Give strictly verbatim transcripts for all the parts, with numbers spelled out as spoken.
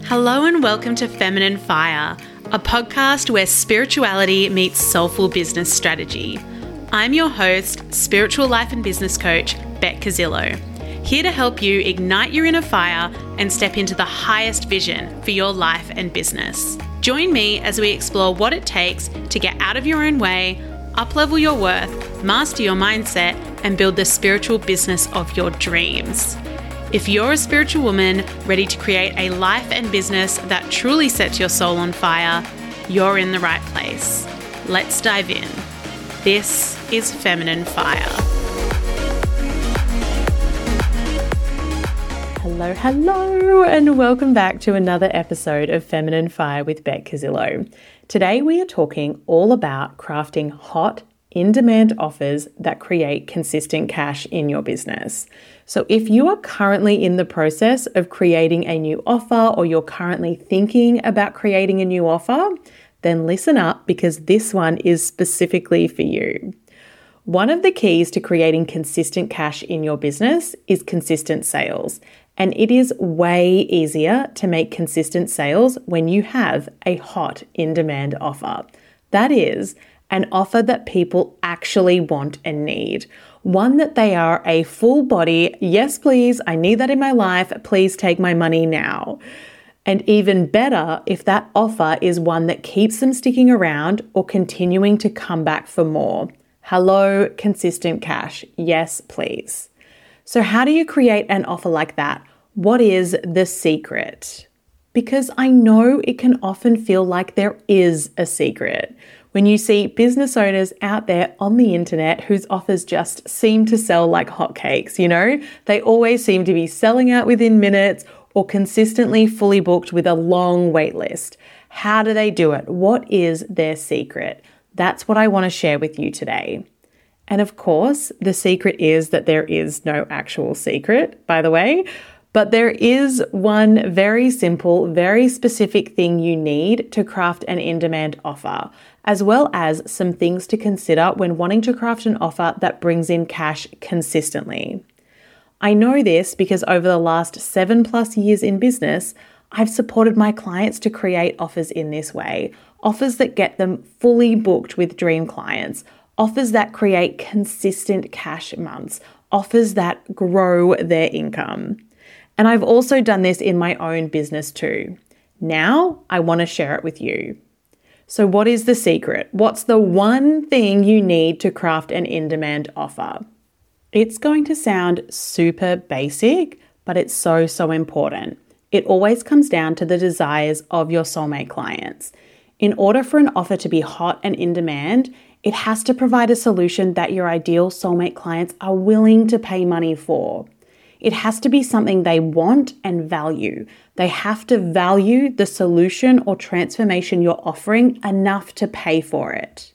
Hello and welcome to Feminine Fire, a podcast where spirituality meets soulful business strategy. I'm your host, spiritual life and business coach, Beck Casillo, here to help you ignite your inner fire and step into the highest vision for your life and business. Join me as we explore what it takes to get out of your own way, up-level your worth, master your mindset, and build the spiritual business of your dreams. If you're a spiritual woman ready to create a life and business that truly sets your soul on fire, you're in the right place. Let's dive in. This is Feminine Fire. Hello, hello, and welcome back to another episode of Feminine Fire with Beck Casillo. Today we are talking all about crafting hot, in-demand offers that create consistent cash in your business. So if you are currently in the process of creating a new offer or you're currently thinking about creating a new offer, then listen up because this one is specifically for you. One of the keys to creating consistent cash in your business is consistent sales. And it is way easier to make consistent sales when you have a hot, in-demand offer. That is, an offer that people actually want and need. One that they are a full body, yes please, I need that in my life, please take my money now. And even better, if that offer is one that keeps them sticking around or continuing to come back for more. Hello, consistent cash, yes please. So how do you create an offer like that? What is the secret? Because I know it can often feel like there is a secret. When you see business owners out there on the internet whose offers just seem to sell like hotcakes, you know, they always seem to be selling out within minutes or consistently fully booked with a long wait list. How do they do it? What is their secret? That's what I want to share with you today. And of course, the secret is that there is no actual secret, by the way. But there is one very simple, very specific thing you need to craft an in-demand offer, as well as some things to consider when wanting to craft an offer that brings in cash consistently. I know this because over the last seven plus years in business, I've supported my clients to create offers in this way, offers that get them fully booked with dream clients, offers that create consistent cash months, offers that grow their income. And I've also done this in my own business too. Now I want to share it with you. So what is the secret? What's the one thing you need to craft an in-demand offer? It's going to sound super basic, but it's so, so important. It always comes down to the desires of your soulmate clients. In order for an offer to be hot and in demand, it has to provide a solution that your ideal soulmate clients are willing to pay money for. It has to be something they want and value. They have to value the solution or transformation you're offering enough to pay for it.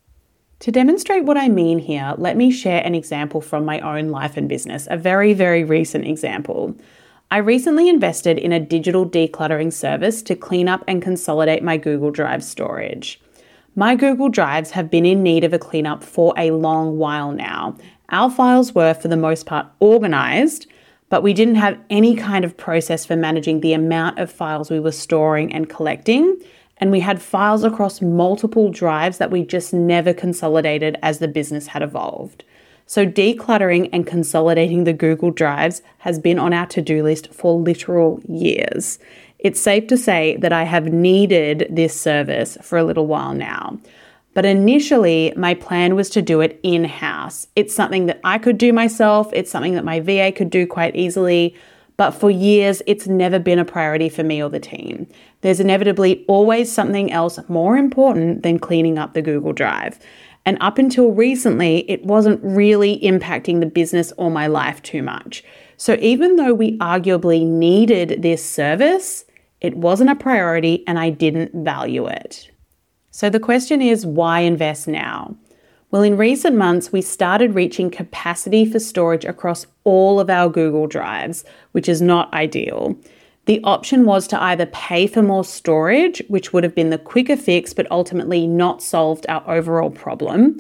To demonstrate what I mean here, let me share an example from my own life and business, a very, very recent example. I recently invested in a digital decluttering service to clean up and consolidate my Google Drive storage. My Google Drives have been in need of a cleanup for a long while now. Our files were, for the most part, organized, but we didn't have any kind of process for managing the amount of files we were storing and collecting, and we had files across multiple drives that we just never consolidated as the business had evolved. So decluttering and consolidating the Google Drives has been on our to-do list for literal years. It's safe to say that I have needed this service for a little while now. But initially, my plan was to do it in-house. It's something that I could do myself. It's something that my V A could do quite easily. But for years, it's never been a priority for me or the team. There's inevitably always something else more important than cleaning up the Google Drive. And up until recently, it wasn't really impacting the business or my life too much. So even though we arguably needed this service, it wasn't a priority and I didn't value it. So the question is, why invest now? Well, in recent months, we started reaching capacity for storage across all of our Google Drives, which is not ideal. The option was to either pay for more storage, which would have been the quicker fix, but ultimately not solved our overall problem,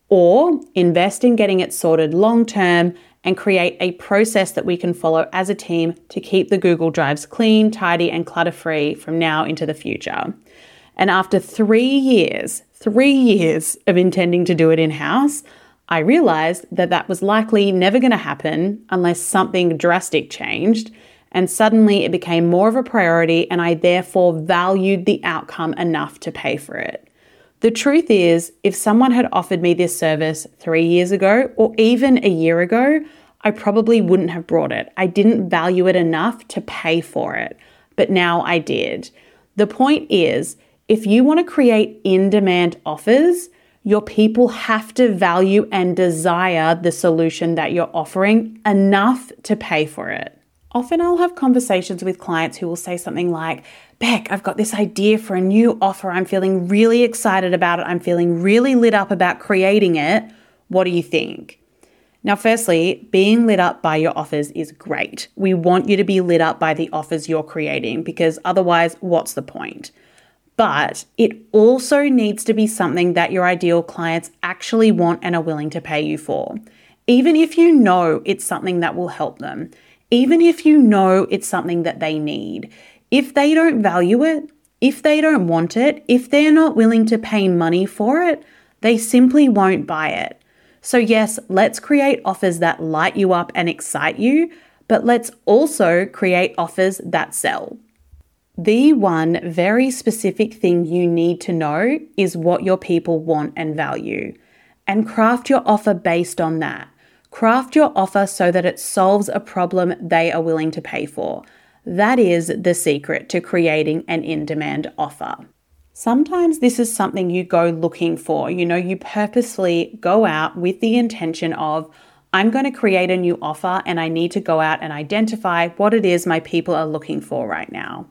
or invest in getting it sorted long term and create a process that we can follow as a team to keep the Google Drives clean, tidy, and clutter-free from now into the future. And after three years, three years of intending to do it in-house, I realized that that was likely never going to happen unless something drastic changed. And suddenly it became more of a priority, and I therefore valued the outcome enough to pay for it. The truth is, if someone had offered me this service three years ago or even a year ago, I probably wouldn't have brought it. I didn't value it enough to pay for it, but now I did. The point is, if you want to create in-demand offers, your people have to value and desire the solution that you're offering enough to pay for it. Often I'll have conversations with clients who will say something like, Beck, I've got this idea for a new offer. I'm feeling really excited about it. I'm feeling really lit up about creating it. What do you think? Now, firstly, being lit up by your offers is great. We want you to be lit up by the offers you're creating because otherwise, what's the point? But it also needs to be something that your ideal clients actually want and are willing to pay you for. Even if you know it's something that will help them, even if you know it's something that they need, if they don't value it, if they don't want it, if they're not willing to pay money for it, they simply won't buy it. So yes, let's create offers that light you up and excite you, but let's also create offers that sell. The one very specific thing you need to know is what your people want and value, and craft your offer based on that. Craft your offer so that it solves a problem they are willing to pay for. That is the secret to creating an in-demand offer. Sometimes this is something you go looking for. You know, you purposely go out with the intention of, I'm going to create a new offer and I need to go out and identify what it is my people are looking for right now.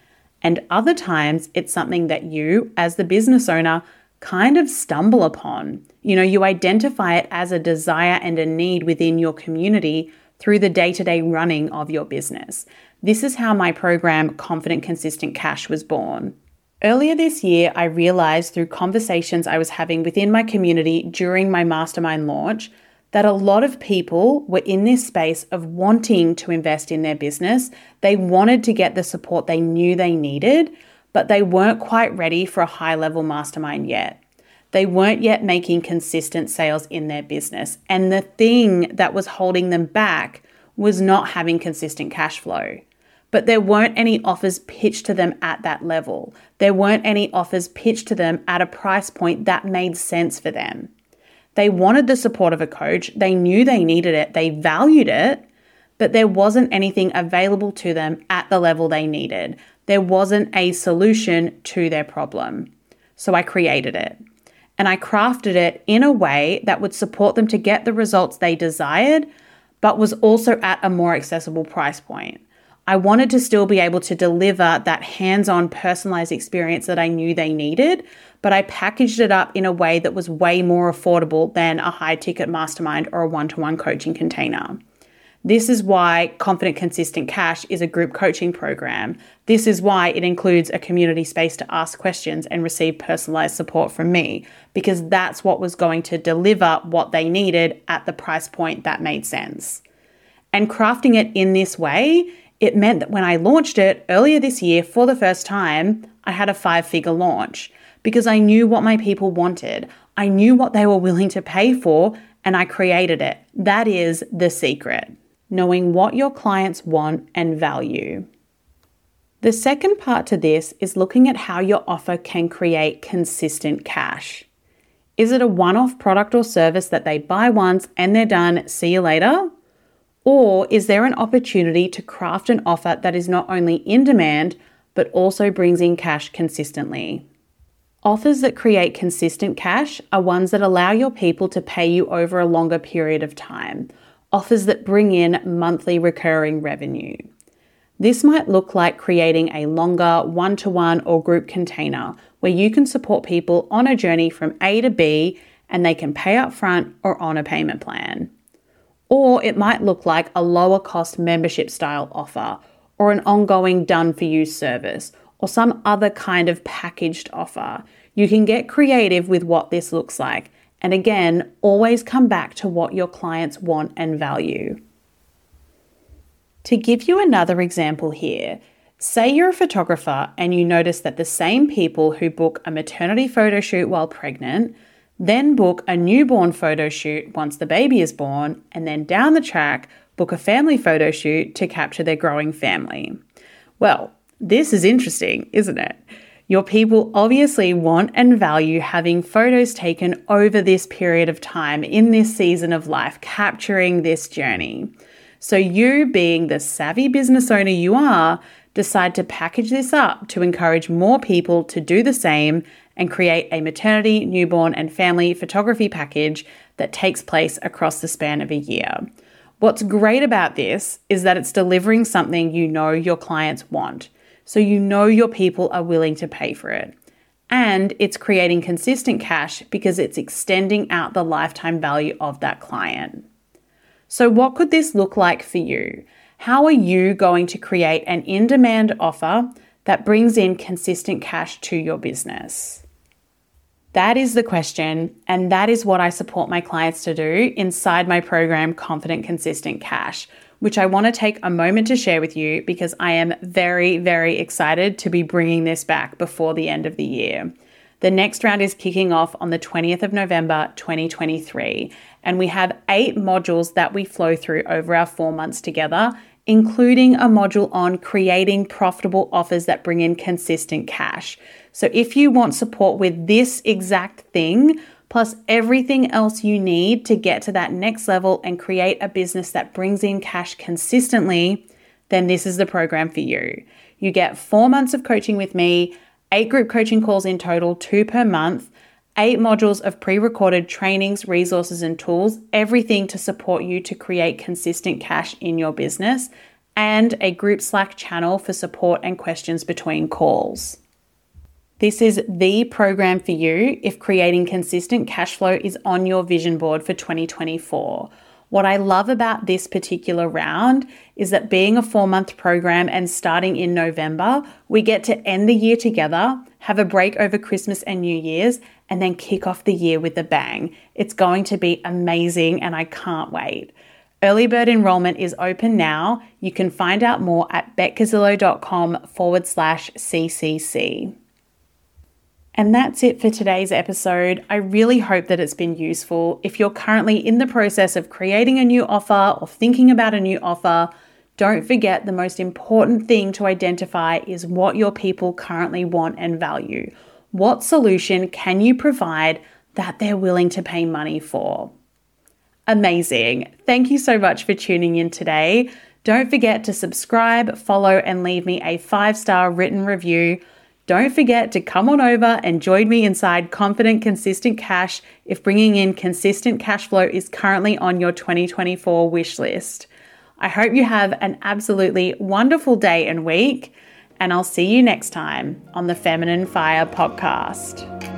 And other times it's something that you, as the business owner, kind of stumble upon. You know, you identify it as a desire and a need within your community through the day-to-day running of your business. This is how my program, Confident Consistent Cash, was born. Earlier this year, I realized through conversations I was having within my community during my mastermind launch that a lot of people were in this space of wanting to invest in their business. They wanted to get the support they knew they needed, but they weren't quite ready for a high-level mastermind yet. They weren't yet making consistent sales in their business. And the thing that was holding them back was not having consistent cash flow. But there weren't any offers pitched to them at that level. There weren't any offers pitched to them at a price point that made sense for them. They wanted the support of a coach. They knew they needed it. They valued it, but there wasn't anything available to them at the level they needed. There wasn't a solution to their problem. So I created it. And I crafted it in a way that would support them to get the results they desired, but was also at a more accessible price point. I wanted to still be able to deliver that hands-on personalized experience that I knew they needed, but I packaged it up in a way that was way more affordable than a high-ticket mastermind or a one-to-one coaching container. This is why Confident Consistent Cash is a group coaching program. This is why it includes a community space to ask questions and receive personalized support from me, because that's what was going to deliver what they needed at the price point that made sense. And crafting it in this way, it meant that when I launched it earlier this year for the first time, I had a five-figure launch because I knew what my people wanted. I knew what they were willing to pay for, and I created it. That is the secret. Knowing what your clients want and value. The second part to this is looking at how your offer can create consistent cash. Is it a one-off product or service that they buy once and they're done, see you later? Or is there an opportunity to craft an offer that is not only in demand, but also brings in cash consistently? Offers that create consistent cash are ones that allow your people to pay you over a longer period of time. Offers that bring in monthly recurring revenue. This might look like creating a longer one-to-one or group container where you can support people on a journey from A to B and they can pay up front or on a payment plan. Or it might look like a lower cost membership style offer or an ongoing done-for-you service or some other kind of packaged offer. You can get creative with what this looks like. And again, always come back to what your clients want and value. To give you another example here, say you're a photographer and you notice that the same people who book a maternity photo shoot while pregnant then book a newborn photo shoot once the baby is born, and then down the track, book a family photo shoot to capture their growing family. Well, this is interesting, isn't it? Your people obviously want and value having photos taken over this period of time in this season of life, capturing this journey. So you, being the savvy business owner you are, decide to package this up to encourage more people to do the same and create a maternity, newborn, and family photography package that takes place across the span of a year. What's great about this is that it's delivering something you know your clients want, so you know your people are willing to pay for it. And it's creating consistent cash because it's extending out the lifetime value of that client. So what could this look like for you? How are you going to create an in-demand offer that brings in consistent cash to your business? That is the question, and that is what I support my clients to do inside my program, Confident Consistent Cash, which I want to take a moment to share with you because I am very, very excited to be bringing this back before the end of the year. The next round is kicking off on the twentieth of November, twenty twenty-three, and we have eight modules that we flow through over our four months together, including a module on creating profitable offers that bring in consistent cash. So if you want support with this exact thing, plus everything else you need to get to that next level and create a business that brings in cash consistently, then this is the program for you. You get four months of coaching with me, eight group coaching calls in total, two per month, eight modules of pre-recorded trainings, resources, and tools, everything to support you to create consistent cash in your business, and a group Slack channel for support and questions between calls. This is the program for you if creating consistent cash flow is on your vision board for twenty twenty-four. What I love about this particular round is that being a four-month program and starting in November, we get to end the year together, have a break over Christmas and New Year's, and then kick off the year with a bang. It's going to be amazing and I can't wait. Early bird enrollment is open now. You can find out more at beckcasillo.com forward slash CCC. And that's it for today's episode. I really hope that it's been useful. If you're currently in the process of creating a new offer or thinking about a new offer, don't forget the most important thing to identify is what your people currently want and value. What solution can you provide that they're willing to pay money for? Amazing. Thank you so much for tuning in today. Don't forget to subscribe, follow, and leave me a five-star written review. Don't forget to come on over and join me inside Confident Consistent Cash if bringing in consistent cash flow is currently on your twenty twenty-four wish list. I hope you have an absolutely wonderful day and week, and I'll see you next time on the Feminine Fire podcast.